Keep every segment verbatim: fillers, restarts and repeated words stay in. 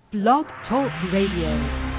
Blog Talk Radio.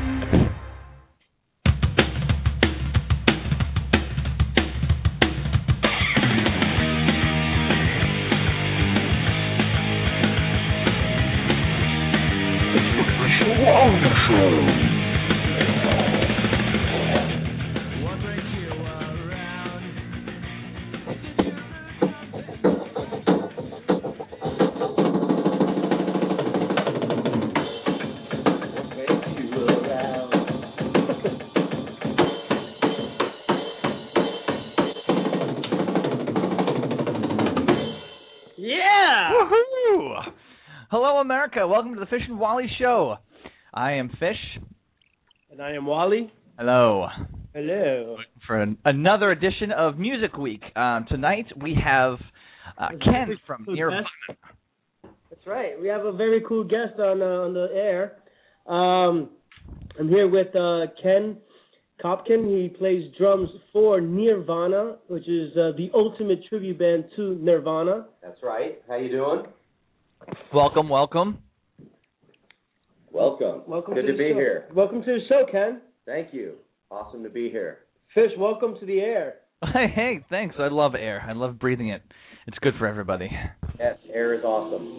America. Welcome to the Fish and Wally Show. I am Fish. And I am Wally. Hello. Hello. For an, another edition of Music Week. Um, tonight we have uh, Ken from Nirvana. That's right. We have a very cool guest on uh, on the air. Um, I'm here with uh, Ken Kopkin. He plays drums for Nirvana, which is uh, the ultimate tribute band to Nirvana. That's right. How you doing? Welcome, welcome. Welcome. Welcome. Good to, to be show. here. Welcome to the show, Ken. Thank you. Awesome to be here. Fish, welcome to the air. Hey, hey, thanks. I love air. I love breathing it. It's good for everybody. Yes, air is awesome.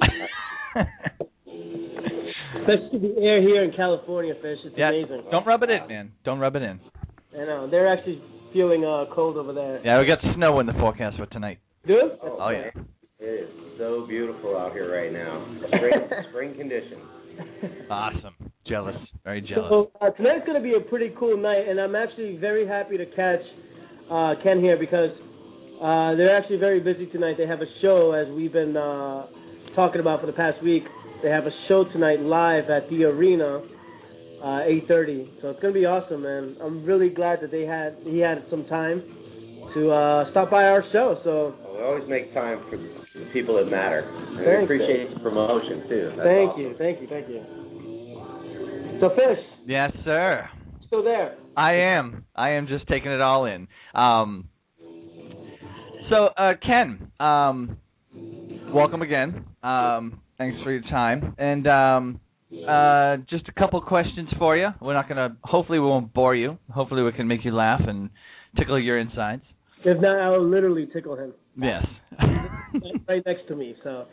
Especially the air here in California, Fish. It's yeah, amazing. Don't rub it in, man. Don't rub it in. I know. They're actually feeling uh, cold over there. Yeah, we got snow in the forecast for tonight. Good? Oh, oh yeah. It is so beautiful out here right now. Spring, spring conditions. Awesome. Jealous. Very jealous. So uh, tonight's going to be a pretty cool night, and I'm actually very happy to catch uh, Ken here because uh, they're actually very busy tonight. They have a show, as we've been uh, talking about for the past week. They have a show tonight live at the arena, uh, eight thirty. So it's going to be awesome, man. I'm really glad that they had he had some time to uh, stop by our show. So well, we always make time for the people that matter. And we Thanks, appreciate man. the promotion too. That's thank awesome. you, thank you, thank you. So Fish, Yes, sir. still there? I am. I am just taking it all in. Um, so, uh, Ken, um, welcome again. Um, thanks for your time. And um, uh, just a couple questions for you. We're not going to, hopefully we won't bore you. Hopefully we can make you laugh and tickle your insides. If not, I will literally tickle him. Yes. Right next to me, so.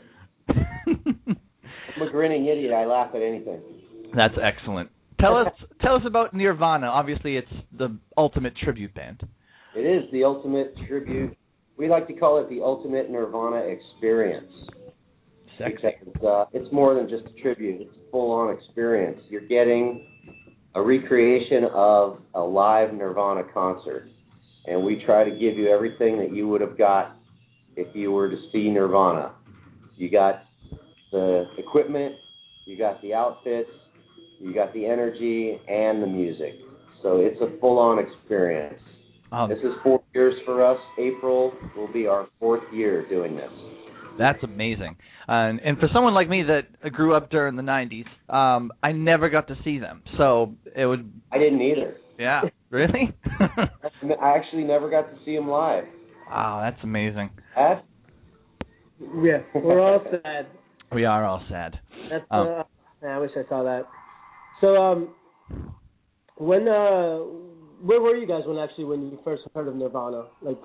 I'm a grinning idiot. I laugh at anything. That's excellent. Tell us, tell us about Nirvana. Obviously, it's the ultimate tribute band. It is the ultimate tribute. We like to call it the ultimate Nirvana experience. Sexy. Because uh, it's more than just a tribute. It's a full-on experience. You're getting a recreation of a live Nirvana concert. And we try to give you everything that you would have got if you were to see Nirvana. You got the equipment, you got the outfits, you got the energy, and the music. So it's a full-on experience. Um, this is four years for us. April will be our fourth year doing this. That's amazing. And and for someone like me that grew up during the nineties, um, I never got to see them. So it would... I didn't either. Yeah, really? I actually never got to see them live. Wow, that's amazing. That's Yeah, we're all sad. We are all sad. That's, um, uh, yeah, I wish I saw that. So, um, when, uh, where were you guys when actually when you first heard of Nirvana? Like,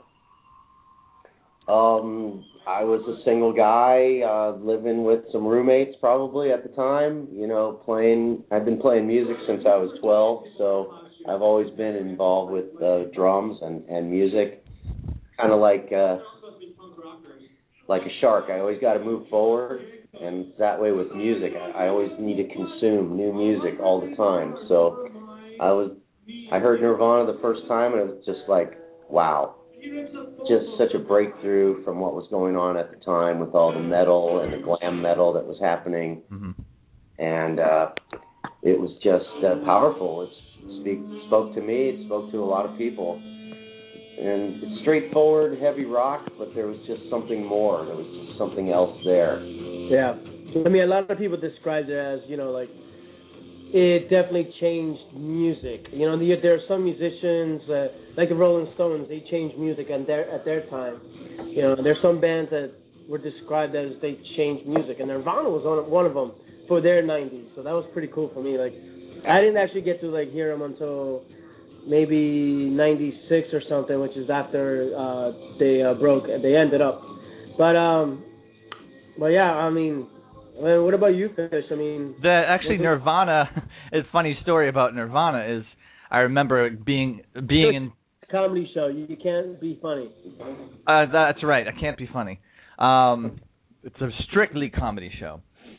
Um, I was a single guy, uh, living with some roommates probably at the time, you know, playing, I've been playing music since I was twelve, so I've always been involved with uh, drums and, and music, kind of like, uh, like a shark. I always got to move forward, and that way with music, I, I always need to consume new music all the time, so I was, I heard Nirvana the first time, and it was just like, wow. Just such a breakthrough from what was going on at the time with all the metal and the glam metal that was happening. mm-hmm. And uh, it was just uh, powerful. It speak, spoke to me. It spoke to a lot of people. And it's straightforward, heavy rock, but there was just something more. There was just something else there. yeah. I mean, a lot of people describe it as, you know, like, it definitely changed music. You know, there are some musicians, uh, like the Rolling Stones, they changed music at their, at their time. You know, there's some bands that were described as they changed music, and Nirvana was one of, one of them. for their nineties. So that was pretty cool for me. Like, I didn't actually get to like hear them until maybe ninety-six or something, which is after uh, they uh, broke. They ended up, but um, but yeah, I mean, I mean, what about you, Fish? I mean, the actually Nirvana. It's a funny story about Nirvana is I remember being being in comedy show. You, you can't be funny. Uh, that's right. I can't be funny. Um, it's a strictly comedy show.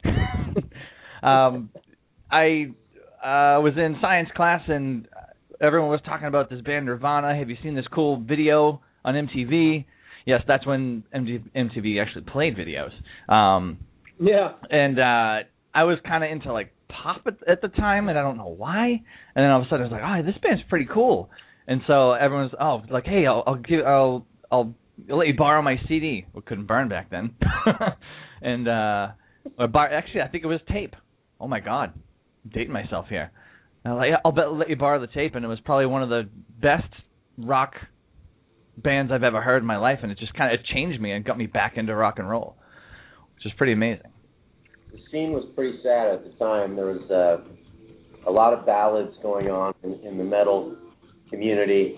um, I uh, was in science class and everyone was talking about this band Nirvana. Have you seen this cool video on M T V? Yes, that's when M T V actually played videos. Um, yeah. And uh, I was kind of into like pop at, at the time, and I don't know why. And then all of a sudden I was like, oh, this band's pretty cool. And so everyone's oh like, hey, I'll, I'll give I'll I'll let you borrow my C D. We couldn't burn back then. and uh, or bar, actually, I think it was tape. Oh my God, I'm dating myself here. And like, I'll bet, let you borrow the tape, and it was probably one of the best rock bands I've ever heard in my life, and it just kind of it changed me and got me back into rock and roll, which is pretty amazing. The scene was pretty sad at the time. There was uh, a lot of ballads going on in, in the metal community.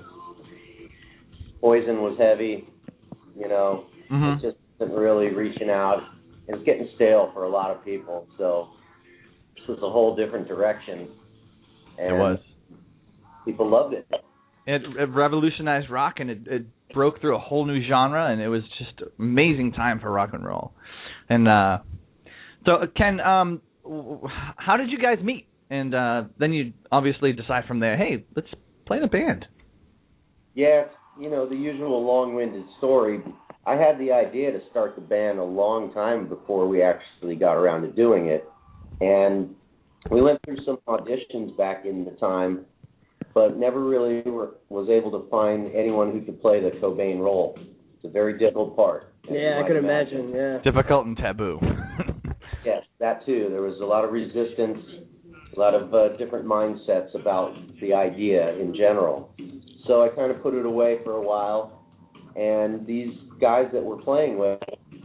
Poison was heavy, you know. Mm-hmm. It just wasn't really reaching out. It was getting stale for a lot of people, so this was a whole different direction. And it was. People loved it. It, it revolutionized rock, and it, it broke through a whole new genre, and it was just an amazing time for rock and roll. And uh, so, Ken, um, how did you guys meet? And uh, then you obviously decide from there, hey, let's play in a band. Yeah, you know, the usual long-winded story. I had the idea to start the band a long time before we actually got around to doing it. And we went through some auditions back in the time, but never really were, was able to find anyone who could play the Cobain role. It's a very difficult part. Yeah, I could imagine, yeah. Difficult and taboo. Yes, that too. There was a lot of resistance, a lot of uh, different mindsets about the idea in general. So I kind of put it away for a while, and these guys that we're playing with,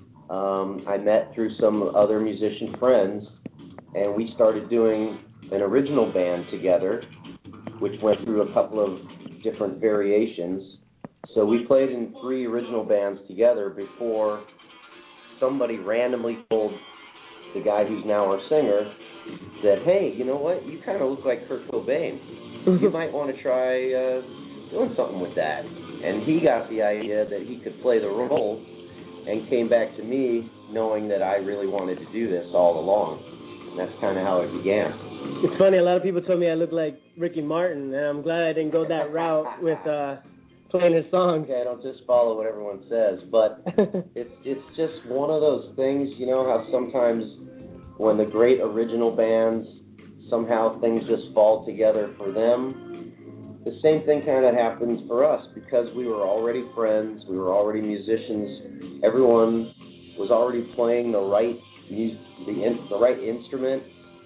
um, I met through some other musician friends, and we started doing an original band together, which went through a couple of different variations. So we played in three original bands together before somebody randomly told the guy who's now our singer that, hey, you know what, you kind of look like Kurt Cobain. You might want to try uh, doing something with that. And he got the idea that he could play the role and came back to me knowing that I really wanted to do this all along. And that's kind of how it began. It's funny, a lot of people told me I look like Ricky Martin, and I'm glad I didn't go that route with uh, playing his songs. Okay, I don't just follow what everyone says, but it's it's just one of those things, you know, how sometimes when the great original bands, somehow things just fall together for them. The same thing kind of happens for us because we were already friends, we were already musicians, everyone was already playing the right the in, the right instrument.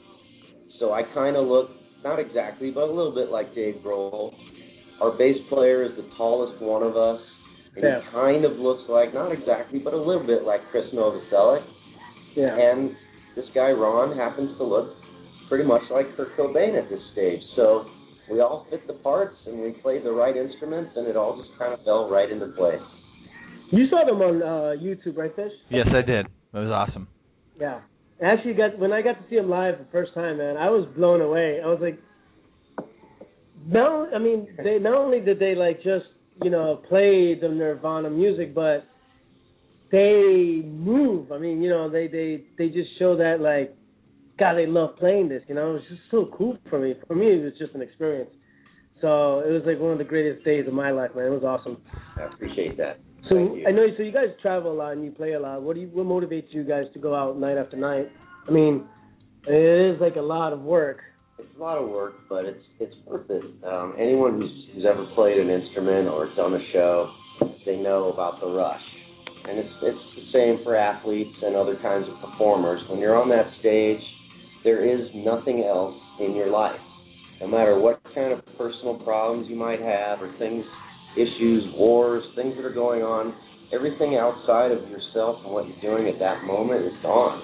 So I kind of look, not exactly, but a little bit like Dave Grohl. Our bass player is the tallest one of us, and yeah. he kind of looks like, not exactly, but a little bit like Chris Novoselic. Yeah. And this guy, Ron, happens to look pretty much like Kurt Cobain at this stage. So we all fit the parts, and we played the right instruments, and it all just kind of fell right into place. You saw them on uh, YouTube, right, Fish? Yes, I did. It was awesome. Yeah. Actually, got when I got to see them live the first time, man, I was blown away. I was like, no, I mean, they not only did they like just you know play the Nirvana music, but they move. I mean, you know, they they they just show that like, God, they love playing this. You know, it was just so cool for me. For me, it was just an experience. So it was like one of the greatest days of my life, man. It was awesome. I appreciate that. So I know, so you guys travel a lot and you play a lot. What do you, what motivates you guys to go out night after night? I mean, it is like a lot of work. It's a lot of work, but it's it's worth it. Um, anyone who's, who's ever played an instrument or done a show, they know about the rush. And it's it's the same for athletes and other kinds of performers. When you're on that stage, there is nothing else in your life. No matter what kind of personal problems you might have or things, issues, wars, things that are going on, everything outside of yourself and what you're doing at that moment is gone.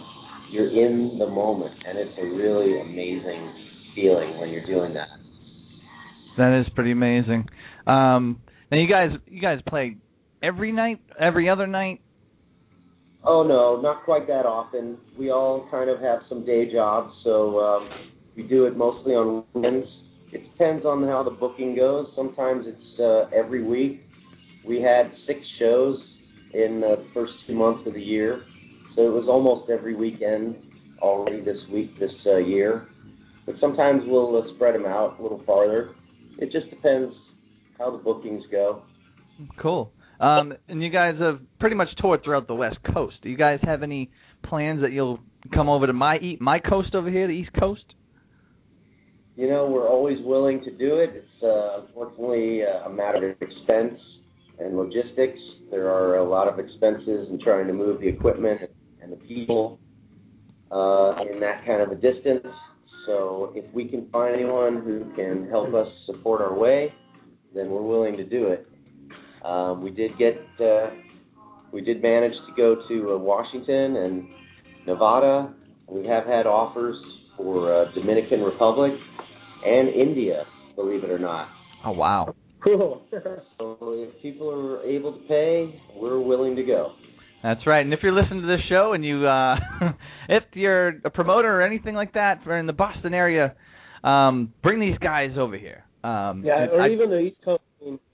you're in the moment, and it's a really amazing feeling when you're doing that. That is pretty amazing. Um, now you guys, you guys play every night, every other night? Oh no, not quite that often. We all kind of have some day jobs, so um, we do it mostly on weekends. It depends on how the booking goes. Sometimes it's uh, every week. We had six shows in the first two months of the year, so it was almost every weekend already this week, this uh, year. But sometimes we'll uh, spread them out a little farther. It just depends how the bookings go. Cool. Um, and you guys have pretty much toured throughout the West Coast. Do you guys have any plans that you'll come over to my my coast over here, the East Coast? You know, we're always willing to do it. It's uh, unfortunately uh, a matter of expense and logistics. There are a lot of expenses in trying to move the equipment and the people uh, in that kind of a distance. So if we can find anyone who can help us support our way, then we're willing to do it. Um, we did get, uh, we did manage to go to uh, Washington and Nevada. We have had offers for uh, Dominican Republic and India, believe it or not. Oh, wow. Cool. So if people are able to pay, we're willing to go. That's right. And if you're listening to this show and you, uh, if you're a promoter or anything like that for in the Boston area, um, bring these guys over here. Um, yeah, or I, even the East Coast.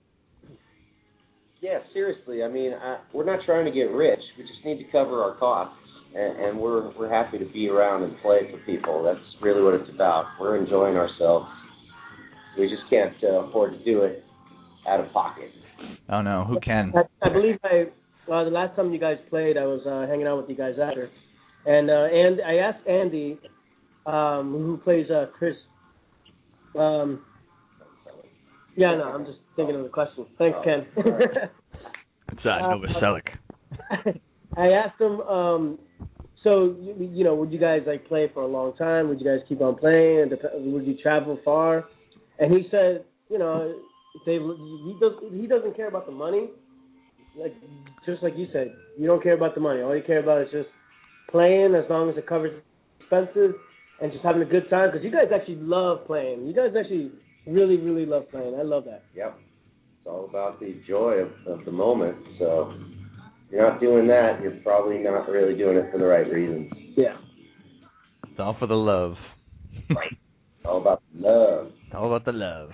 Yeah, seriously. I mean, I, we're not trying to get rich. We just need to cover our costs, and, and we're we're happy to be around and play for people. That's really what it's about. We're enjoying ourselves. We just can't uh, afford to do it out of pocket. Oh no, who can? I, I believe I. Well, the last time you guys played, I was uh, hanging out with you guys after, and uh, and I asked Andy, um, who plays uh, Chris. Um, yeah, no, I'm just thinking of the question. Thanks, Ken. It's uh, Novoselic. I asked him. Um, so you, you know, would you guys like play for a long time? Would you guys keep on playing? Would you travel far? And he said, you know, they he does he doesn't care about the money. Like just like you said, you don't care about the money. All you care about is just playing, as long as it covers expenses and just having a good time. Because you guys actually love playing. You guys actually really, really love playing. I love that. Yep. It's all about the joy of, of the moment. So if you're not doing that, you're probably not really doing it for the right reasons. Yeah. It's all for the love. Right. It's all about the love. It's all about the love.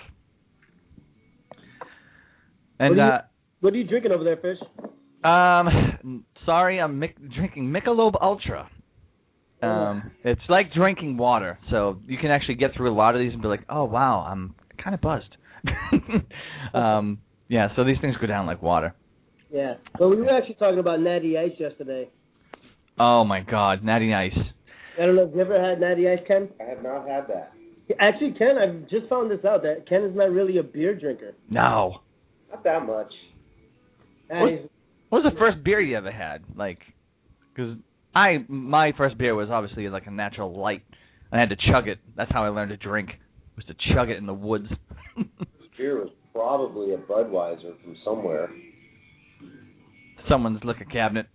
And what are you, uh, what are you drinking over there, Fish? Um, sorry, I'm mic- drinking Michelob Ultra. Um, it's like drinking water, so you can actually get through a lot of these and be like, oh wow, I'm kind of buzzed. um, yeah, so these things go down like water. Yeah. Well, we were actually talking about Natty Ice yesterday. Oh my God, Natty Ice. I don't know if you ever had Natty Ice, Ken? I have not had that. Actually, Ken, I've just found this out, that Ken is not really a beer drinker. No. Not that much. What, what was the first beer you ever had? Like, because I my first beer was obviously like a natural light. I had to chug it. That's how I learned to drink. Was to chug it in the woods. This beer was probably a Budweiser from somewhere. Someone's liquor cabinet.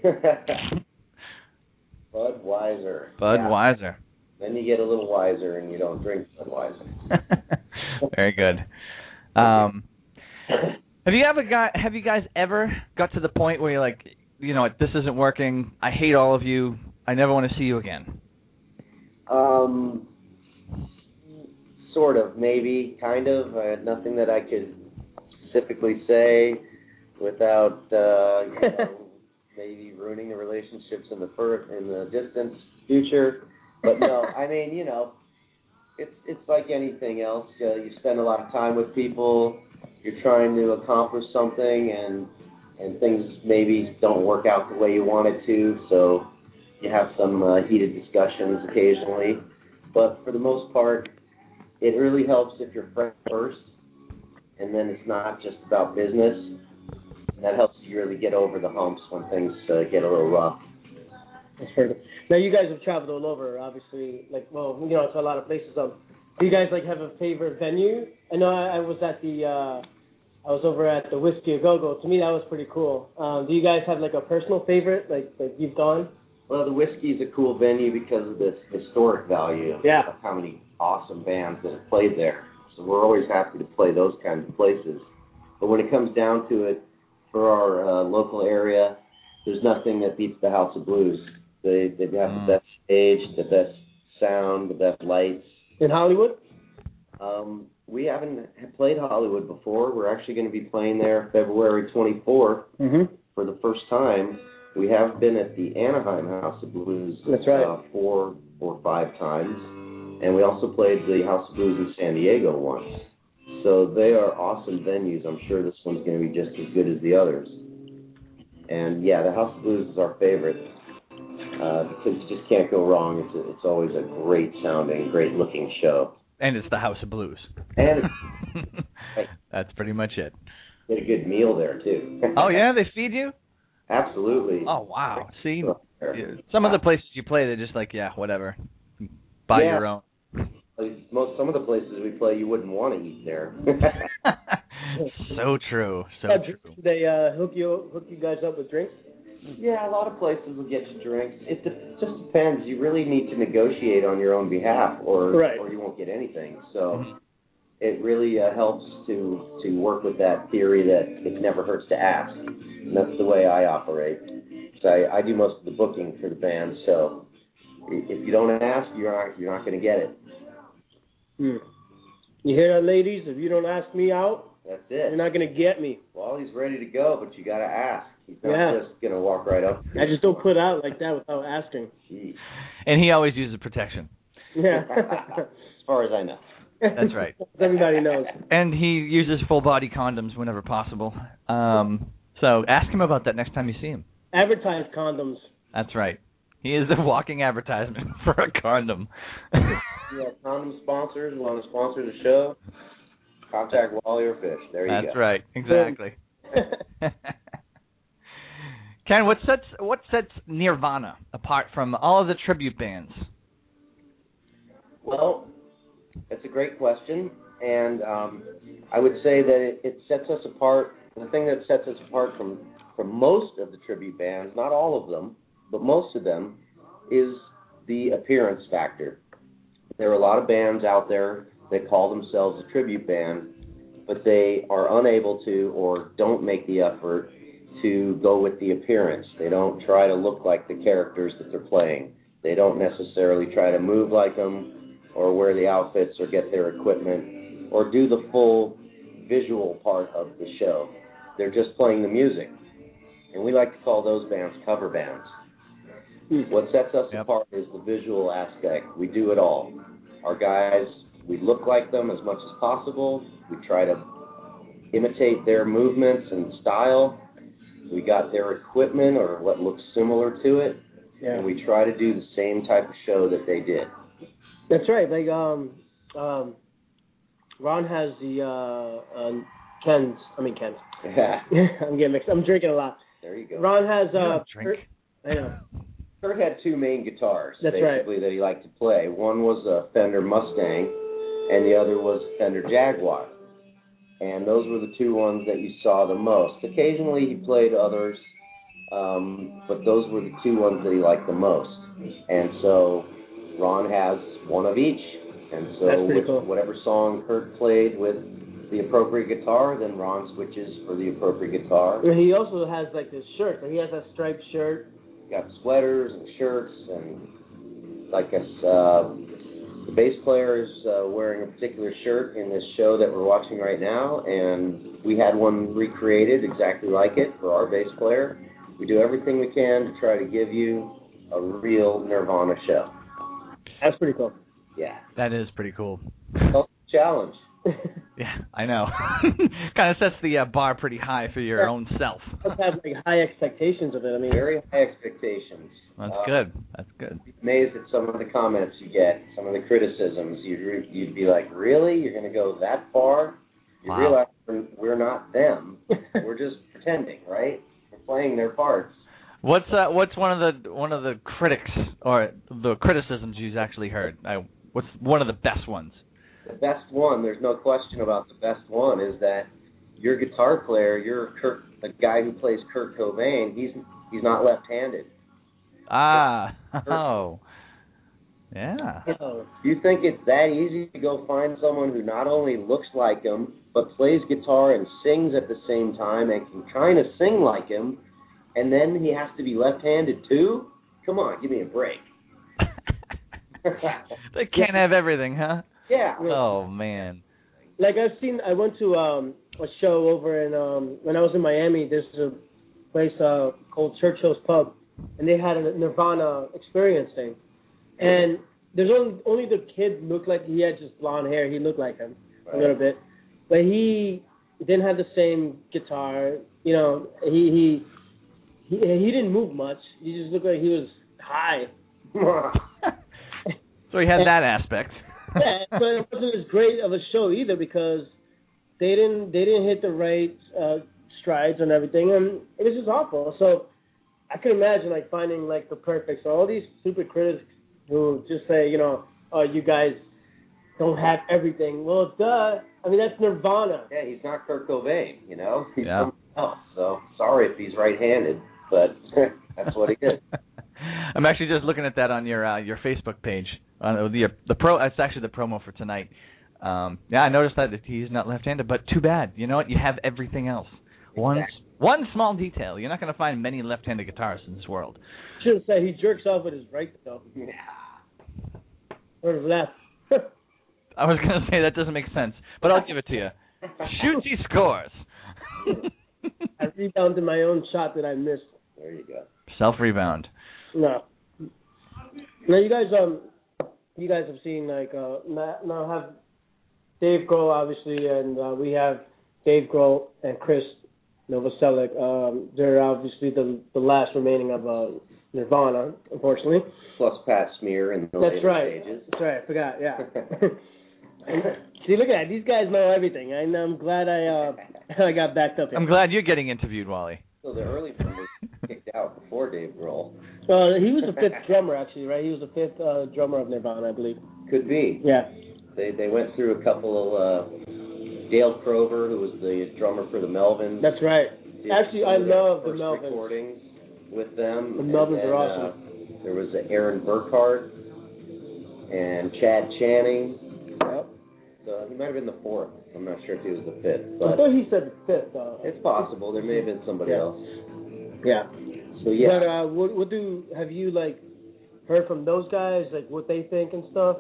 Budweiser. Budweiser. Yeah. Then you get a little wiser and you don't drink Budweiser. Very good. Um, have you ever got? Have you guys ever got to the point where you're like, you know what, this isn't working. I hate all of you. I never want to see you again. Um, sort of, maybe, kind of. I had nothing that I could specifically say without uh, you know, maybe ruining the relationships in the fir- in the distant future. But no, I mean, you know, it's it's like anything else. Uh, you spend a lot of time with people. You're trying to accomplish something, and and things maybe don't work out the way you want it to. So you have some uh, heated discussions occasionally. But for the most part, it really helps if you're friends first, and then it's not just about business. And that helps you really get over the humps when things uh, get a little rough. That's fair. Now, you guys have traveled all over, obviously, like, well, you know, to a lot of places. Um, do you guys, like, have a favorite venue? I know I, I was at the, uh, I was over at the Whiskey A Go Go. To me, that was pretty cool. Um, do you guys have, like, a personal favorite, like, like you've gone? Well, the Whiskey's a cool venue because of this historic value Yeah. of how many awesome bands that have played there. So we're always happy to play those kinds of places. But when it comes down to it, for our uh, local area, there's nothing that beats the House of Blues. They they have Mm. the best stage, the best sound, the best lights. In Hollywood? Um, we haven't played Hollywood before. We're actually going to be playing there February twenty-fourth Mm-hmm. for the first time. We have been at the Anaheim House of Blues That's right. uh, four or five times, and we also played the House of Blues in San Diego once. So they are awesome venues. I'm sure this one's going to be just as good as the others. And yeah, the House of Blues is our favorite uh, because you just can't go wrong. It's a, it's always a great sounding, great looking show. And it's the House of Blues. And it's, That's pretty much it. get a good meal there too. Oh, yeah? They feed you? Absolutely. Oh, wow. See, yeah, some of the places you play, they're just like, yeah, whatever. Buy Yeah. your own. Most some of the places we play, you wouldn't want to eat there. So true. So Yeah, true. they uh, hook you hook you guys up with drinks? Yeah, a lot of places will get you drinks. It de- just depends. You really need to negotiate on your own behalf, or Right. or you won't get anything. So it really uh, helps to to work with that theory that it never hurts to ask. And that's the way I operate. So I, I do most of the booking for the band. So i- if you don't ask, you're not you're not going to get it. Hmm. You hear that, ladies? If you don't ask me out, That's you're it. not going to get me. Well, he's ready to go, but you got to ask. He's not Yeah. just going to walk right up. I just don't put out like that without asking. Jeez. And he always uses protection. Yeah. As far as I know. That's right. Everybody knows. And he uses full body condoms whenever possible. Um, so ask him about that next time you see him. Advertise condoms. That's right. He is a walking advertisement for a condom. You have condom sponsors who want to sponsor the show, contact Wally or Fish. There you That's go. right. Exactly. Ken, what sets what sets Nirvana apart from all of the tribute bands? Well, that's a great question, and um, I would say that it, it sets us apart. The thing that sets us apart from, from most of the tribute bands, not all of them, but most of them, is the appearance factor. There are a lot of bands out there that call themselves a tribute band, but they are unable to or don't make the effort to go with the appearance. They don't try to look like the characters that they're playing. They don't necessarily try to move like them or wear the outfits or get their equipment or do the full visual part of the show. They're just playing the music. And we like to call those bands cover bands. What sets us Yep. apart is the visual aspect. We do it all. Our guys, we look like them as much as possible. We try to imitate their movements and style. We got their equipment or what looks similar to it, Yeah. and we try to do the same type of show that they did. That's right. Like um, um, Ron has the uh, uh Ken's. I mean Ken's. I'm getting mixed. I'm drinking a lot. There you go. Ron has You uh. don't drink. I know. Kurt had two main guitars, That's basically, that he liked to play. One was a Fender Mustang, and the other was a Fender Jaguar. And those were the two ones that you saw the most. Occasionally he played others, um, but those were the two ones that he liked the most. And so Ron has one of each. And so That's pretty with cool. whatever song Kurt played with the appropriate guitar, then Ron switches for the appropriate guitar. And he also has like this shirt. He has a striped shirt. Got sweaters and shirts, and like us, uh, the bass player is uh, wearing a particular shirt in this show that we're watching right now, and we had one recreated exactly like it for our bass player. We do everything we can to try to give you a real Nirvana show. That's pretty cool. Yeah. That is pretty cool. Well, challenge. Yeah, I know. Kind of sets the uh, bar pretty high for your own self. Must have like high expectations of it. I mean, Very high expectations. That's Uh, good. That's good. Amazed at some of the comments you get, some of the criticisms. You'd, re- you'd be like, really? You're going to go that far? You Wow. realize we're, we're not them. We're just pretending, right? We're playing their parts. What's uh, what's one of the one of the critics or the criticisms you've actually heard? I, what's one of the best ones? The best one, there's no question about the best one, is that your guitar player, your Kurt, the guy who plays Kurt Cobain, he's he's not left-handed. Ah, oh, yeah. Oh. Do you think it's that easy to go find someone who not only looks like him, but plays guitar and sings at the same time and can kind of sing like him, and then he has to be left-handed too? Come on, give me a break. They can't have everything, huh? Yeah. Oh, man. Like I've seen, I went to um, a show over in, um, when I was in Miami, there's a place uh, called Churchill's Pub, and they had a Nirvana experience thing. And there's only, only the kid looked like he had just blonde hair. He looked like him right. a little bit. But he didn't have the same guitar. You know, he he he, he didn't move much. He just looked like he was high. So he had that aspect. Yeah, but it wasn't as great of a show either because they didn't they didn't hit the right uh, strides and everything, and it was just awful. So I could imagine like finding like the perfect. So all these stupid critics who just say, you know, oh, you guys don't have everything. Well, duh. I mean, that's Nirvana. Yeah, he's not Kurt Cobain, you know? He's yeah. something else. So sorry if he's right-handed, but that's what he is. I'm actually just looking at that on your uh, your Facebook page. Uh, the the pro. It's actually the promo for tonight. Um, yeah, I noticed that he's not left-handed, but too bad. You know what? You have everything else. One Exactly. one small detail. You're not going to find many left-handed guitarists in this world. Should have said he jerks off with his right thumb. Yeah. Or his left. I was going to say that doesn't make sense, but I'll give it to you. Shooty scores. I rebounded my own shot that I missed. There you go. Self-rebound. No. Now you guys, um, you guys have seen like uh, now now have Dave Grohl obviously, and uh, we have Dave Grohl and Chris Novoselic. Um, they're obviously the the last remaining of uh, Nirvana, unfortunately. Plus Pat Smear in the That's later right. stages. That's right. I forgot. Yeah. See, look at that. These guys know everything. And I'm glad I uh, I got backed up here. I'm glad you're getting interviewed, Wally. So the early members kicked out before Dave Grohl. Uh, he was the fifth drummer, actually, right? He was the fifth uh, drummer of Nirvana, I believe. Could be. Yeah. They they went through a couple of uh, Dale Crover, who was the drummer for the Melvins. That's right. Did Actually, I love the Melvins. Recordings with them. The Melvins then, are awesome. Uh, there was uh, Aaron Burkhart and Chad Channing. Yep. So he might have been the fourth. I'm not sure if he was the fifth. I But thought he said the fifth. Uh, it's possible. There may have been somebody Yeah. else. yeah. So yeah. But uh, what, what do have you like heard from those guys, like what they think and stuff?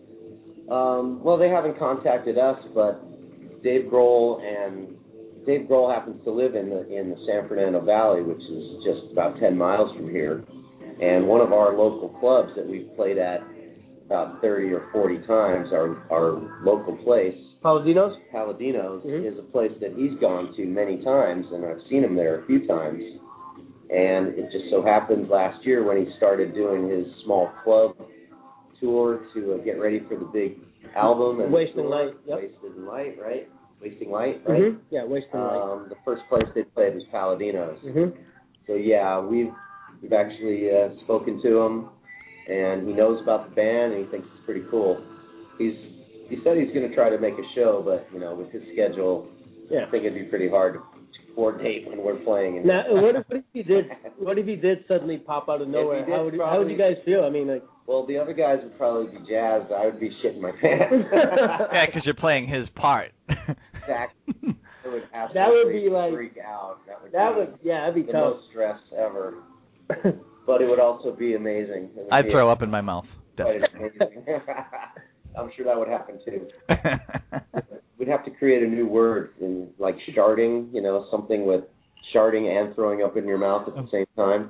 Um, well, they haven't contacted us, but Dave Grohl and Dave Grohl happens to live in the in the San Fernando Valley, which is just about ten miles from here. And one of our local clubs that we've played at about thirty or forty times, our our local place, Paladinos? Paladinos, Mhm. is a place that he's gone to many times, and I've seen him there a few times. And it just so happened last year when he started doing his small club tour to uh, get ready for the big album. And Wasting tour, Light, yep. Wasted Light, right? Wasting Light, right? Mm-hmm. Yeah, Wasting Light. Um, the first place they played was Paladinos. Mm-hmm. So yeah, we've we've actually uh, spoken to him, and he knows about the band, and he thinks it's pretty cool. He's he said he's going to try to make a show, but you know, with his schedule, Yeah. I think it'd be pretty hard to coordinate when we're playing. And Now, what if, what if he did? What if he did suddenly pop out of nowhere? did, How would you, how probably- would you guys feel? I mean, like. well, the other guys would probably be jazzed. I would be shitting my pants. Yeah, because you're playing his part. Exactly. It would absolutely That would be like- freak out. That would That be would, yeah, that'd be the tough. most stress ever. But it would also be amazing. It would I'd be throw up in my mouth. quite amazing. I'm sure that would happen too. We'd have to create a new word, in like sharding, you know, something with sharding and throwing up in your mouth at the same time.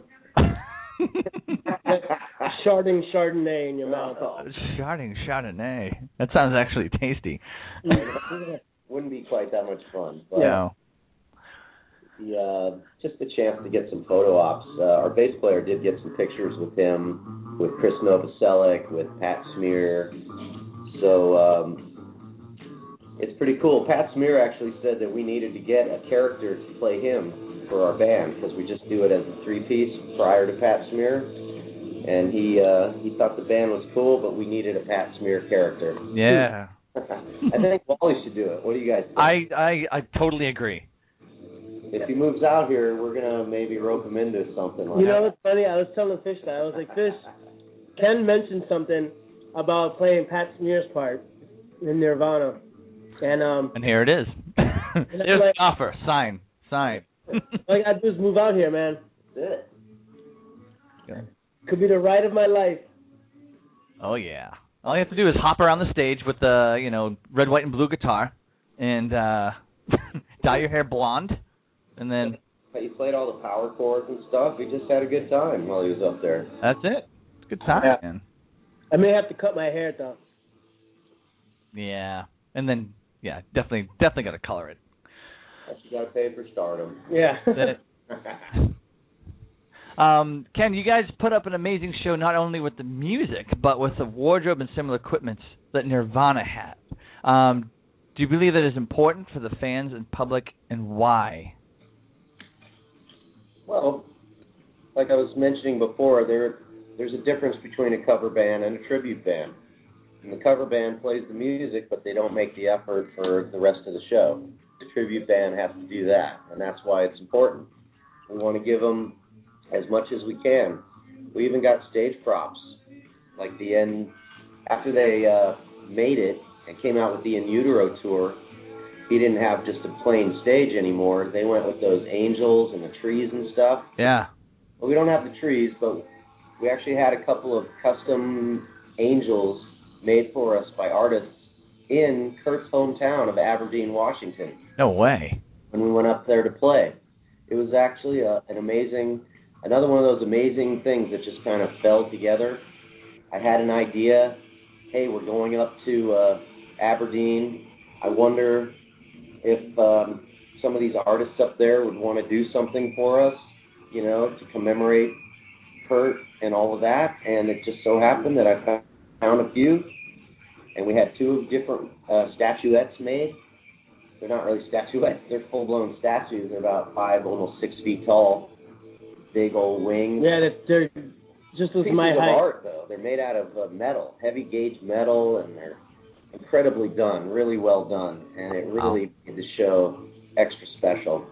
Sharding Chardonnay in your mouth. Sharding Chardonnay. That sounds actually tasty. Wouldn't be quite that much fun. But No. the, uh, just a chance to get some photo ops. Uh, our bass player did get some pictures with him, with Chris Novoselic, with Pat Smear. So um, it's pretty cool. Pat Smear actually said that we needed to get a character to play him for our band because we just do it as a three-piece prior to Pat Smear. And he uh, he thought the band was cool, but we needed a Pat Smear character. Yeah. I think Wally should do it. What do you guys think? I, I I totally agree. if he moves out here, we're gonna maybe rope him into something like You know that. what's funny? I was telling Fish that. I was like, Fish, Ken mentioned something about playing Pat Smear's part in Nirvana. And um And here it is. There's like, the offer. Sign. Sign. all I gotta do is move out here, man. That's it. Yeah. Could be the ride of my life. Oh, yeah. All you have to do is hop around the stage with the, you know, red, white, and blue guitar and uh, dye your hair blonde, and then... He played all the power chords and stuff. He just had a good time while he was up there. That's it. It's a good time, Yeah. man. I may have to cut my hair, though. Yeah. And then, yeah, definitely definitely got to color it. You got to pay for stardom. Yeah. That's it. Um, Ken, you guys put up an amazing show not only with the music, but with the wardrobe and similar equipment that Nirvana had. Um, do you believe that is important for the fans and public, and why? Well, like I was mentioning before, there there's a difference between a cover band and a tribute band. And the cover band plays the music, but they don't make the effort for the rest of the show. The tribute band has to do that, and that's why it's important. We want to give them as much as we can. We even got stage props, like the end, after they uh, made it and came out with the In Utero tour, he didn't have just a plain stage anymore. They went with those angels and the trees and stuff. Yeah. Well, we don't have the trees, but we actually had a couple of custom angels made for us by artists in Kurt's hometown of Aberdeen, Washington, No way. when we went up there to play. It was actually a, an amazing... Another one of those amazing things that just kind of fell together. I had an idea. Hey, we're going up to uh, Aberdeen. I wonder if um, some of these artists up there would want to do something for us, you know, to commemorate Kurt and all of that. And it just so happened that I found a few, and we had two different uh, statuettes made. They're not really statuettes. They're full-blown statues. They're about five, almost six feet tall. Big old wings. Yeah, they're, they're just as Pieces my of height. art, though. They're made out of uh, metal, heavy gauge metal, and they're incredibly done, really well done, and it really made the show extra special.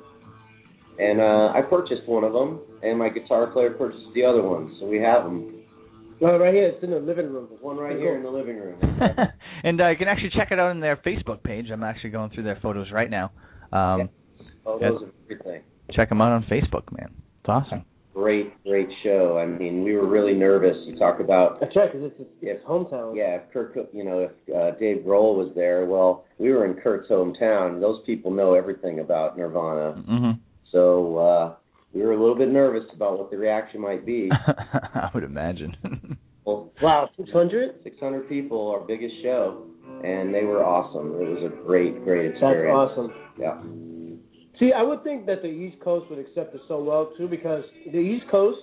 And uh, I purchased one of them, and my guitar player purchased the other one, so we have them. Well, right here, it's in the living room. There's one right here in the living room. And uh, you can actually check it out on their Facebook page. I'm actually going through their photos right now. Um, Yeah. Photos of everything. Check them out on Facebook, man. It's awesome. Great, great show. I mean, we were really nervous. You talk about That's right, because it's his it's hometown. yeah, if Kurt, you know, if uh, Dave Grohl was there, well, we were in Kurt's hometown. Those people know everything about Nirvana. Mm-hmm. So uh, we were a little bit nervous about what the reaction might be. I would imagine. Well, Wow, six hundred? six hundred people, our biggest show, and they were awesome. It was a great, great That's experience. awesome. Yeah. See, I would think that the East Coast would accept it so well too, because the East Coast,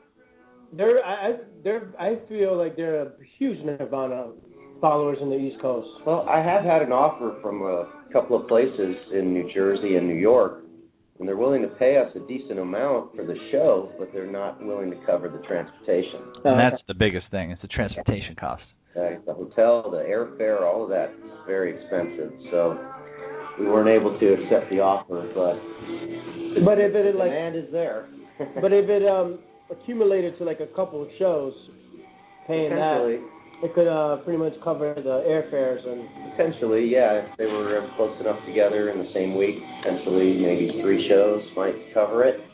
they're I, I- they're I feel like they're a huge Nirvana followers in the East Coast. Well, I have had an offer from a couple of places in New Jersey and New York, and they're willing to pay us a decent amount for the show, but they're not willing to cover the transportation. And that's the biggest thing. It's the transportation cost. Uh, the hotel, the airfare, all of that is very expensive. So we weren't able to accept the offer, but But if it the like, demand is there. but if it um accumulated to like a couple of shows, paying that, Potentially, it could uh pretty much cover the airfares and. potentially, yeah, if they were uh, close enough together in the same week, potentially maybe three shows might cover it.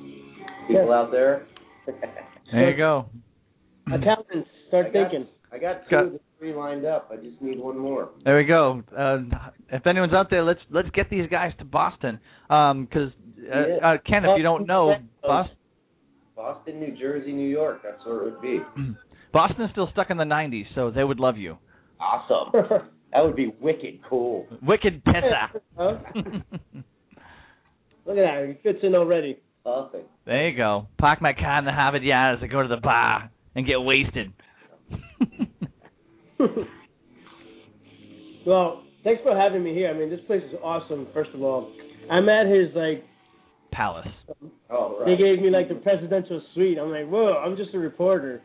People Yeah. out there. There you go. Accountants, start I got- thinking. I got two Got- of the three lined up. I just need one more. There we go. Uh, if anyone's out there, let's let's get these guys to Boston. Um, 'cause uh, Yeah. uh, Ken, if you don't know, Boston, Boston, New Jersey, New York. That's where it would be. Boston's still stuck in the nineties, so they would love you. Awesome. That would be wicked cool. Wicked pizza. Huh? Look at that, he fits in already. Perfect. There you go. Park my car in the Harvard Yard as I go to the bar and get wasted. Well, thanks for having me here. I mean, this place is awesome. First of all, I'm at his like. Palace. Oh, right. They gave me like the presidential suite. I'm like, whoa, I'm just a reporter.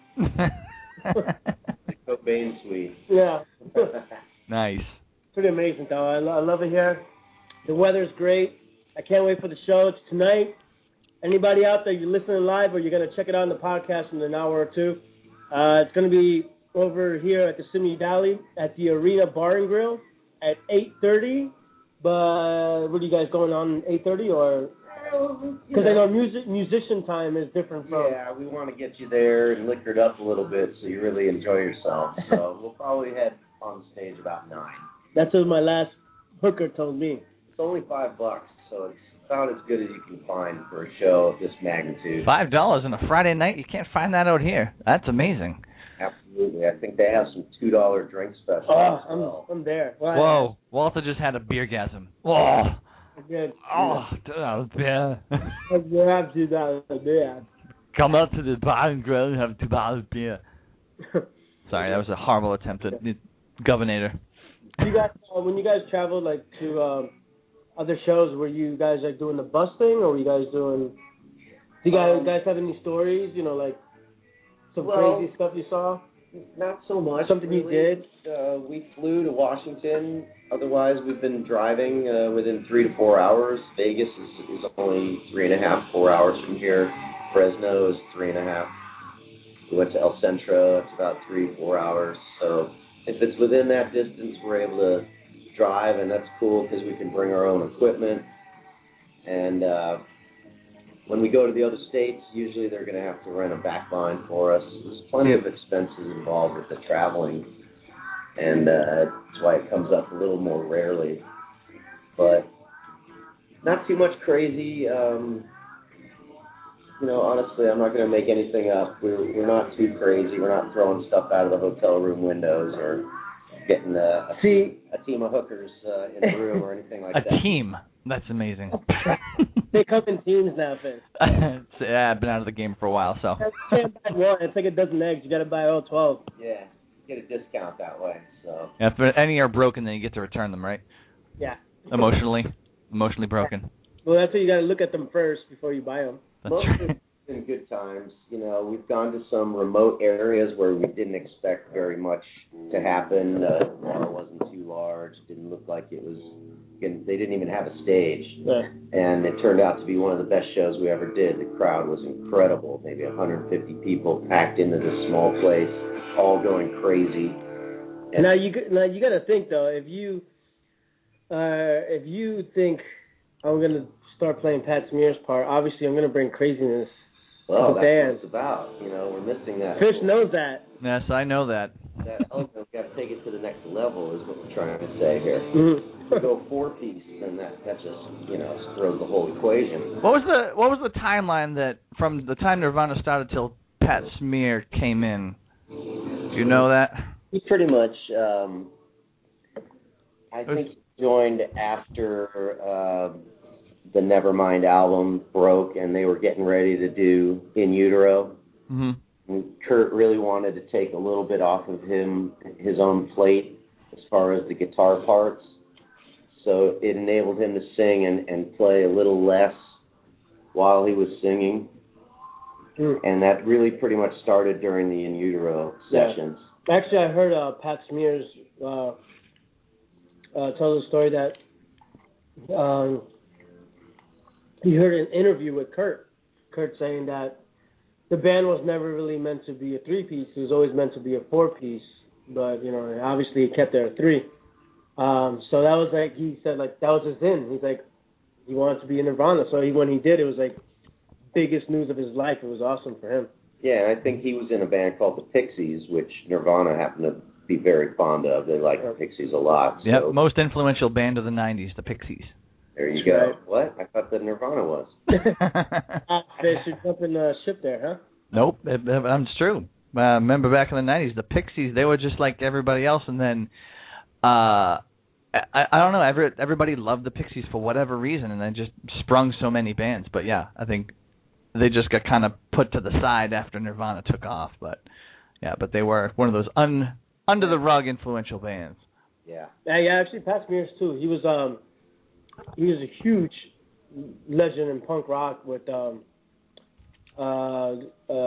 Cobain suite. Yeah, Nice. pretty amazing though. I, lo- I love it here. The weather's great. I can't wait for the show. It's tonight. Anybody out there, you're listening live or you're going to check it out on the podcast in an hour or two. Uh, it's going to be over here at the Simi Valley at the Arena Bar and Grill at eight thirty. But what are you guys going on, eight thirty or? Because I know music musician time is different from. Yeah, we want to get you there and liquored up a little bit so you really enjoy yourself. So we'll probably head on stage about nine. That's what my last hooker told me. It's only five bucks, so it's about as good as you can find for a show of this magnitude. Five dollars on a Friday night? You can't find that out here. That's amazing. Absolutely. I think they have some two dollar drink specials. Oh, as well. I'm, I'm there. Well, Whoa. Walter just had a beergasm. Whoa. Good. Oh, two dollars beer. You have two dollars beer. Come out to the bar and grill and have two dollars beer. Sorry, that was a horrible attempt at the governor. You guys, uh, when you guys traveled like to um, other shows, were you guys like doing the bus thing, or were you guys doing? Do you guys, Um, guys have any stories? You know, like some well, crazy stuff you saw. Not so much. Something you really. did? Uh, we flew to Washington. Otherwise, we've been driving uh, within three to four hours. Vegas is, is only three and a half, four hours from here. Fresno is three and a half. We went to El Centro. It's about three, four hours. So if it's within that distance, we're able to drive, and that's cool because we can bring our own equipment. And uh, when we go to the other states, usually they're going to have to rent a back line for us. There's plenty of expenses involved with the traveling, and uh, that's why it comes up a little more rarely. But not too much crazy. Um, you know, honestly, I'm not going to make anything up. We're we're not too crazy. We're not throwing stuff out of the hotel room windows or getting a, a, See, a team of hookers uh, in the room or anything like A that. team. That's amazing. they come in teams now, Finn. Yeah, I've been out of the game for a while, so. You can't buy one. It's like a dozen eggs. You got to buy all twelve. Yeah, get a discount that way. So. Yeah, if any are broken, then you get to return them, right? Yeah. Emotionally, emotionally broken. Well, that's why you got to look at them first before you buy them. That's Most of right. it's been good times. You know, we've gone to some remote areas where we didn't expect very much to happen. The bar wasn't too large. Didn't look like it was. They didn't even have a stage. Yeah. And it turned out to be one of the best shows we ever did. The crowd was incredible. Maybe one hundred fifty people packed into this small place, all going crazy. And now you now you got to think though. If you uh, if you think I'm gonna start playing Pat Smear's part, obviously I'm gonna bring craziness. well, to that's fans. what it's about. You know, we're missing that. Fish knows that. Yes, I know that. That element, we've got to take it to the next level is what we're trying to say here. Mm-hmm. If we go four-piece, then that, that just, you know, throws the whole equation. What was the what was the timeline that from the time Nirvana started till Pat Smear came in? Do you know that? He pretty much, um, I think he joined after uh, the Nevermind album broke and they were getting ready to do In Utero. Mm-hmm. And Kurt really wanted to take a little bit off of him, his own plate, as far as the guitar parts. So it enabled him to sing and, and play a little less while he was singing. Mm. And that really pretty much started during the In Utero sessions. Yeah. Actually, I heard uh, Pat Smear's uh, uh, tell the story that um, he heard an interview with Kurt. Kurt saying that the band was never really meant to be a three-piece. It was always meant to be a four-piece. But, you know, obviously he kept there at three. Um, so that was like, he said, like, that was his in. He's like, he wanted to be in Nirvana. So he, when he did, it was like biggest news of his life. It was awesome for him. Yeah, and I think he was in a band called the Pixies, which Nirvana happened to be very fond of. They like the Pixies a lot. So. Yep, most influential band of the nineties, the Pixies. There you That's go. right. What? I thought that Nirvana was. Fish, you're jumping the ship there, huh? Nope, it, it, it's true. Uh, remember back in the nineties, the Pixies, they were just like everybody else, and then uh, I, I don't know, every, everybody loved the Pixies for whatever reason, and then just sprung so many bands. But yeah, I think they just got kind of put to the side after Nirvana took off. But yeah, but they were one of those un, under the rug influential bands. Yeah. Yeah, yeah. Actually, Pat Smear's too. He was um, he was a huge legend in punk rock with um, uh,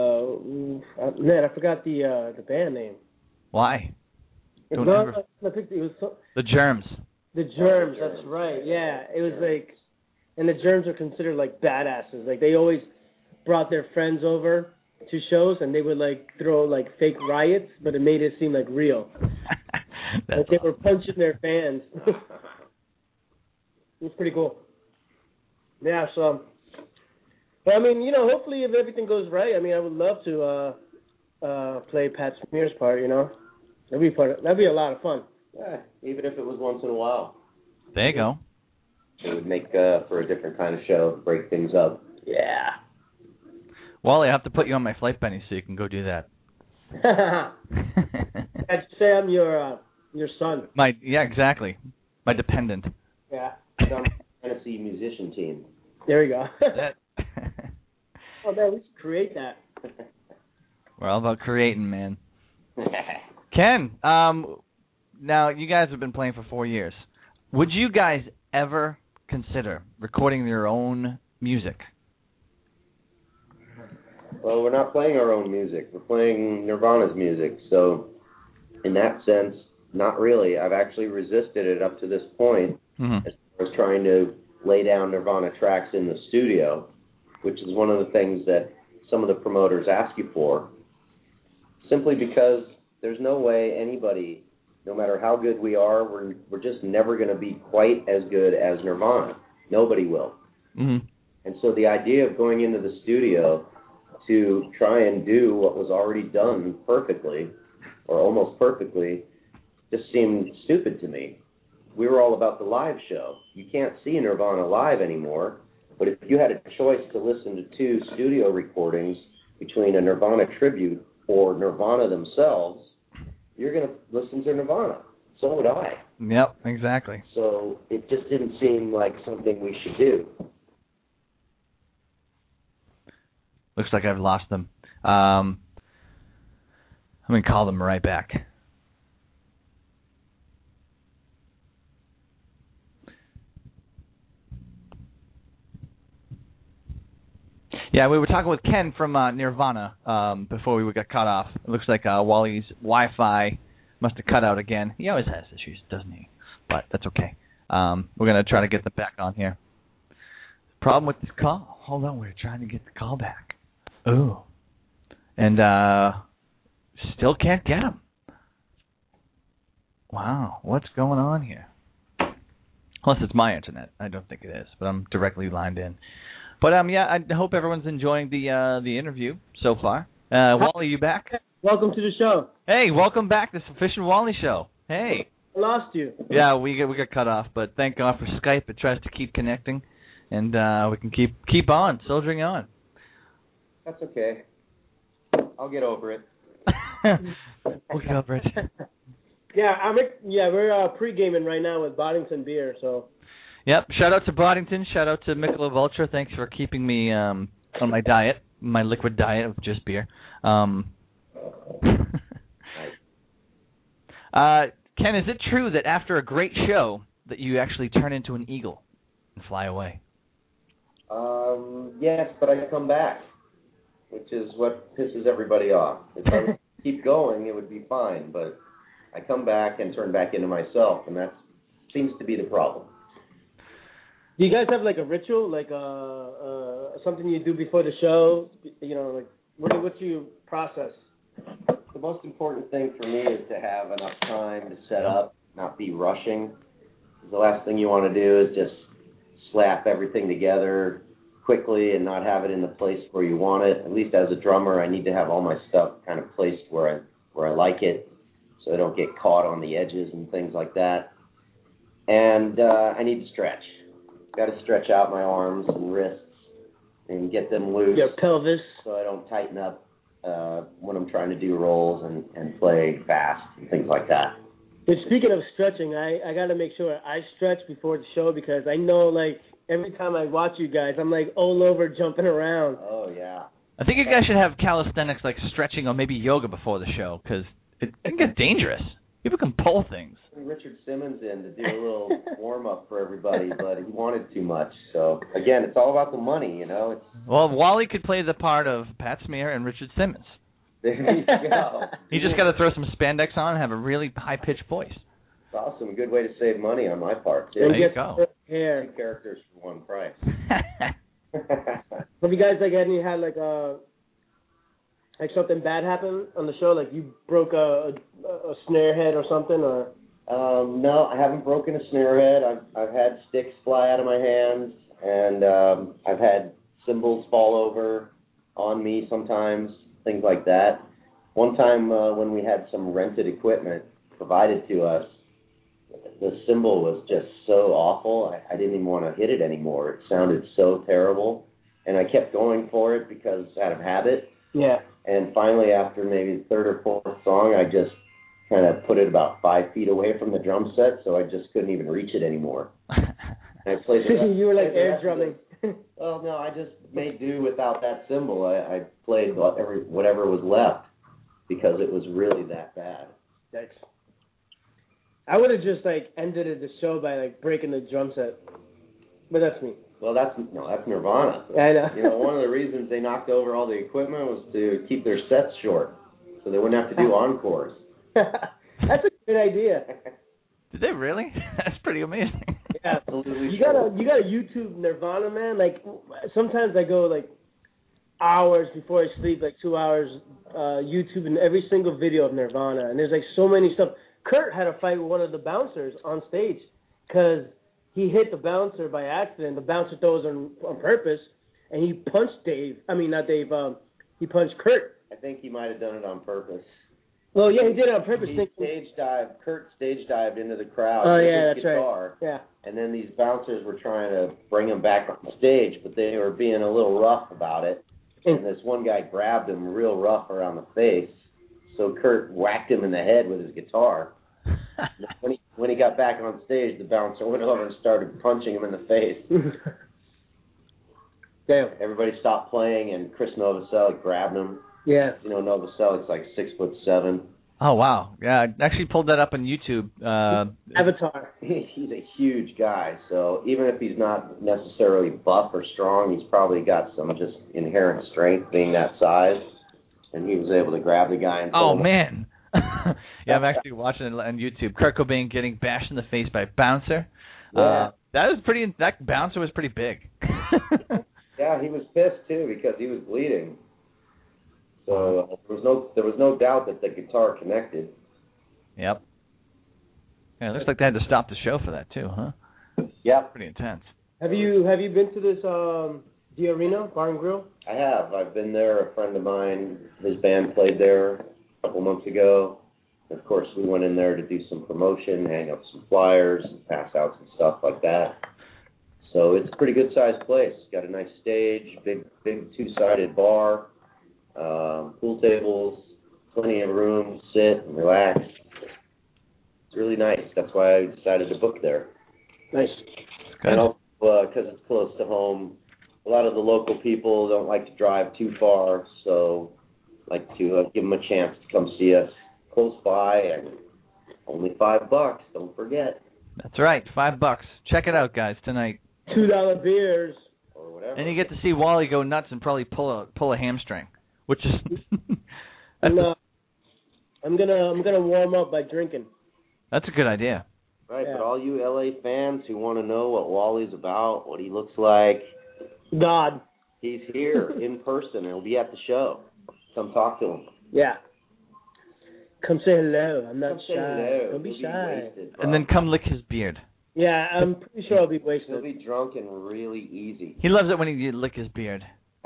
uh, man, I forgot the uh, the band name. Why? It Don't was, ever- not, it was so, The Germs. the Germs. That's right. Yeah, it was like and the Germs are considered like badasses. Like they always brought their friends over to shows, and they would like throw like fake riots, but it made it seem like real. Like they were punching their fans. It was pretty cool. Yeah, so. But I mean, you know, hopefully if everything goes right, I mean, I would love to uh, uh, play Pat Smear's part. You know, that'd be part. Of, that'd be a lot of fun. Yeah, even if it was once in a while. There you go. It would make uh, for a different kind of show, break things up. Yeah. Wally, I have to put you on my flight, Benny, so you can go do that. I'd say I'm your uh, your son. My yeah, exactly. My dependent. Yeah. Some fantasy musician team. There we go. That. Oh man, we should create that. We're all about creating, man. Ken, um, now you guys have been playing for four years. Would you guys ever consider recording your own music? Well, we're not playing our own music. We're playing Nirvana's music. So, in that sense, not really. I've actually resisted it up to this point. Mm-hmm. As far as trying to lay down Nirvana tracks in the studio, which is one of the things that some of the promoters ask you for, simply because there's no way anybody, no matter how good we are, we're we're just never going to be quite as good as Nirvana. Nobody will. Mm-hmm. And so the idea of going into the studio to try and do what was already done perfectly, or almost perfectly, just seemed stupid to me. We were all about the live show. You can't see Nirvana live anymore, but if you had a choice to listen to two studio recordings between a Nirvana tribute or Nirvana themselves, you're going to listen to Nirvana. So would I. Yep, exactly. So it just didn't seem like something we should do. Looks like I've lost them. Um, I'm going to call them right back. Yeah, we were talking with Ken from uh, Nirvana um, before we got cut off. It looks like uh, Wally's Wi-Fi must have cut out again. He always has issues, doesn't he? But that's okay. Um, we're going to try to get them back on here. Problem with this call. Hold on, we're trying to get the call back. Ooh. And uh, still can't get him. Wow, what's going on here? Unless it's my internet. I don't think it is, but I'm directly lined in. But um, yeah, I hope everyone's enjoying the uh, the interview so far. Uh, Wally, you back? Welcome to the show. Hey, welcome back to the Fish and Wally show. Hey. I lost you. Yeah, we get we got cut off, but thank God for Skype. It tries to keep connecting, and uh, we can keep keep on soldiering on. That's okay. I'll get over it. We'll get over it. Yeah, I'm. Yeah, we're uh, pre-gaming right now with Boddington beer. So. Yep. Shout out to Boddington. Shout out to Michelob Ultra. Thanks for keeping me um, on my diet, my liquid diet of just beer. Um, uh, Ken, is it true that after a great show that you actually turn into an eagle and fly away? Um, yes, but I come back, which is what pisses everybody off. If I would keep going, it would be fine, but I come back and turn back into myself, and that seems to be the problem. Do you guys have like a ritual, like uh, uh, something you do before the show? You know, like what, what's your process? The most important thing for me is to have enough time to set up, not be rushing. The last thing you want to do is just slap everything together quickly and not have it in the place where you want it. At least as a drummer, I need to have all my stuff kind of placed where I where I like it, so I don't get caught on the edges and things like that. And uh, I need to stretch. Got to stretch out my arms and wrists and get them loose. Your pelvis. So I don't tighten up uh, when I'm trying to do rolls and, and play fast and things like that. But speaking of stretching, I, I got to make sure I stretch before the show because I know, like, every time I watch you guys, I'm, like, all over jumping around. Oh, yeah. I think you guys should have calisthenics like stretching or maybe yoga before the show because it, it can get dangerous. People can pull things. Richard Simmons in to do a little warm-up for everybody, but he wanted too much. So, again, it's all about the money, you know. It's, well, Wally could play the part of Pat Smear and Richard Simmons. There you go. You just got to throw some spandex on and have a really high-pitched voice. It's awesome. A good way to save money on my part, too. And There you get go. hair. Two characters for one price. Have you guys like any had like uh like something bad happen on the show? Like you broke a a, a snare head or something, or? Um, no, I haven't broken a snare head. I've I've had sticks fly out of my hands, and um, I've had cymbals fall over on me sometimes, things like that. One time uh, when we had some rented equipment provided to us, the cymbal was just so awful. I, I didn't even want to hit it anymore. It sounded so terrible, and I kept going for it because out of habit. Yeah. And finally, after maybe the third or fourth song, I just kind of put it about five feet away from the drum set, so I just couldn't even reach it anymore. And I played the rest, You were like played the air rest of drumming. it. Well, no, I just made do without that cymbal. I, I played whatever, whatever was left because it was really that bad. That's. I would have just like ended the show by like breaking the drum set, but that's me. Well, that's no, that's Nirvana. I know. You know, one of the reasons they knocked over all the equipment was to keep their sets short, so they wouldn't have to do encores. That's a good idea. Did they really? That's pretty amazing. Yeah, Absolutely. you gotta you gotta YouTube Nirvana, man. Like sometimes I go like hours before I sleep, like two hours, uh, YouTubing every single video of Nirvana, and there's like so many stuff. Kurt had a fight with one of the bouncers on stage because he hit the bouncer by accident. The bouncer throws on on purpose, and he punched Dave. I mean, not Dave. Um, he punched Kurt. I think he might have done it on purpose. Well, yeah, he did it on purpose. He thinking, stage dived. Kurt stage dived into the crowd. oh with yeah, his that's guitar, right. Yeah. And then these bouncers were trying to bring him back on stage, but they were being a little rough about it. And this one guy grabbed him real rough around the face. So Kurt whacked him in the head with his guitar. when he when he got back on stage, the bouncer went over and started punching him in the face. Damn. Everybody stopped playing, and Chris Novoselic grabbed him. Yeah. You know, Novoselic's like six foot seven. Oh wow! Yeah, I actually pulled that up on YouTube. Uh, Avatar. He's a huge guy, so even if he's not necessarily buff or strong, he's probably got some just inherent strength being that size. And he was able to grab the guy and pull oh him. man! Yeah, I'm actually watching it on YouTube. Kurt Cobain getting bashed in the face by a bouncer. Yeah. Uh, that was pretty. That bouncer was pretty big. Yeah, he was pissed too because he was bleeding. So uh, there was no there was no doubt that the guitar connected. Yep. Yeah, it looks like they had to stop the show for that too, huh? Yep. Pretty intense. Have you have you been to this um the arena bar and grill? I have. I've been there. A friend of mine, his band played there a couple months ago. Of course, we went in there to do some promotion, hang up some flyers, pass out some stuff like that. So it's a pretty good-sized place. Got a nice stage, big, big two-sided bar, um, pool tables, plenty of room to sit and relax. It's really nice. That's why I decided to book there. Nice. And also because uh, it's close to home, a lot of the local people don't like to drive too far, so I like to uh, give them a chance to come see us close by, and only five bucks. Don't forget. That's right, five bucks. Check it out, guys, tonight. Two dollar beers. Or whatever. And you get to see Wally go nuts and probably pull a pull a hamstring, which is that's, No, I'm gonna I'm gonna warm up by drinking. that's a good idea. Right, Yeah. but all you L A fans who want to know what Wally's about, what he looks like, God. he's here in person. He'll be at the show. Come talk to him. Yeah. Come say hello. I'm not Come shy. say hello. Don't be He'll shy. wasted, And then come lick his beard. Yeah, I'm pretty sure I'll be He'll wasted. be drunk and really easy. He loves it when you lick his beard.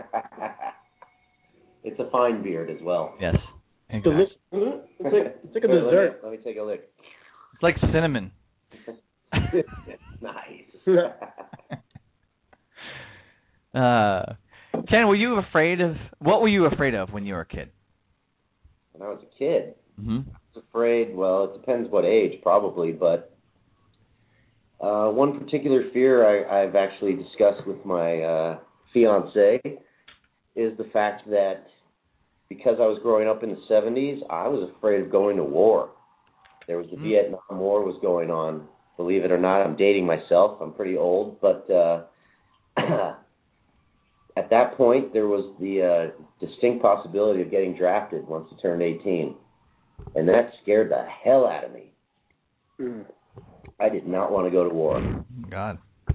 It's a fine beard as well. Yes. Exactly. Delicious. It's like, it's like a Wait, let me- dessert. Let me, take a lick. It's like cinnamon. Nice. uh, Ken, were you afraid of, what were you afraid of when you were a kid? When I was a kid, Mm-hmm. I was afraid, well, it depends what age, probably, but uh, one particular fear I, I've actually discussed with my uh, fiancée is the fact that because I was growing up in the seventies, I was afraid of going to war. There was the Mm. Vietnam War was going on. Believe it or not, I'm dating myself. I'm pretty old, but uh, at that point, there was the uh, distinct possibility of getting drafted once you turned eighteen, and that scared the hell out of me. I did not want to go to war. God.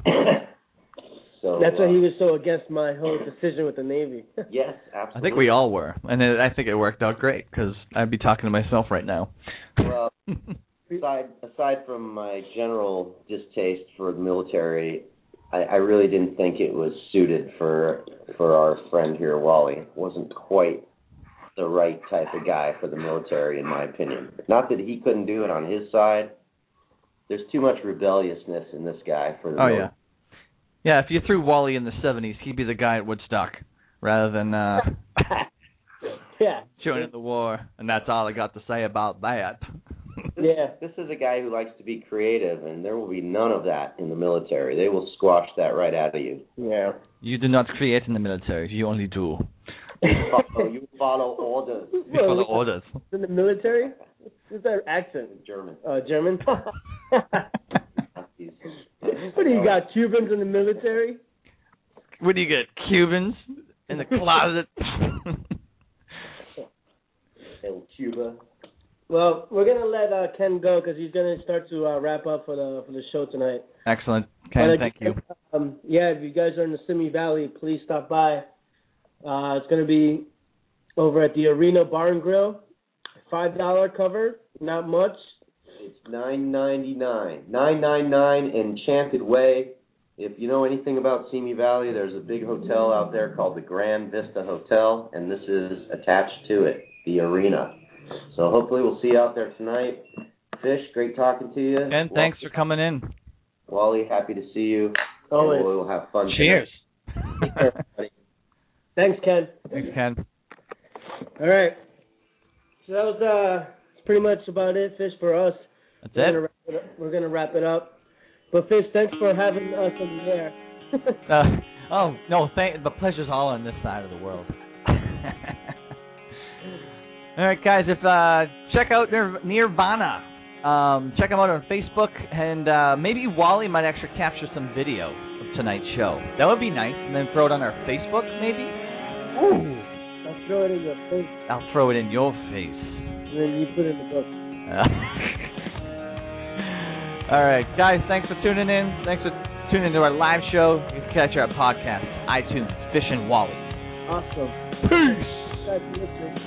So that's why uh, he was so against my whole decision with the Navy. Yes, absolutely. I think we all were, and it, I think it worked out great because I'd be talking to myself right now. Well, aside aside from my general distaste for the military, I, I really didn't think it was suited for for our friend here, Wally. It wasn't quite the right type of guy for the military, in my opinion. Not that he couldn't do it on his side. There's too much rebelliousness in this guy for the Oh, military. yeah. Yeah, if you threw Wally in the seventies, he'd be the guy at Woodstock rather than uh, yeah. joining the war, and that's all I got to say about that. Yeah. This is a guy who likes to be creative, and there will be none of that in the military. They will squash that right out of you. Yeah. You do not create in the military. You only do. You follow, you follow orders. You follow orders. In the military? What's that accent? German. Uh, German? What do you got, Cubans in the military? What do you get, Cubans in the closet? El Cuba. Well, we're gonna let uh, Ken go because he's gonna start to uh, wrap up for the for the show tonight. Excellent, Ken. But, uh, Thank you. Um, yeah, if you guys are in the Simi Valley, please stop by. Uh, it's gonna be over at the Arena Bar and Grill. Five dollar cover, not much. It's nine ninety nine. Nine nine nine Enchanted Way. If you know anything about Simi Valley, there's a big hotel out there called the Grand Vista Hotel, and this is attached to it, the Arena. So hopefully we'll see you out there tonight. Fish, great talking to you. Ken, thanks for coming in. Wally, happy to see you. Always. And we'll have fun. Cheers. Thanks, Ken. Thanks, Ken. All right. So that was uh, pretty much about it, Fish, for us. That's We're it. gonna wrap it up. We're gonna wrap it up. But Fish, thanks for having us on the air. Uh, oh no, thank the pleasure's all on this side of the world. All right, guys. If uh, check out Nir- Nirvana. Um, check them out on Facebook, and uh, maybe Wally might actually capture some video of tonight's show. That would be nice, and then throw it on our Facebook, maybe. Ooh. I'll throw it in your face, I'll throw it in your face. and then you put it in the book. All right, guys. Thanks for tuning in. Thanks for tuning into our live show. You can catch our podcast, iTunes, Fish and Wally. Awesome. Peace. Thanks for listening.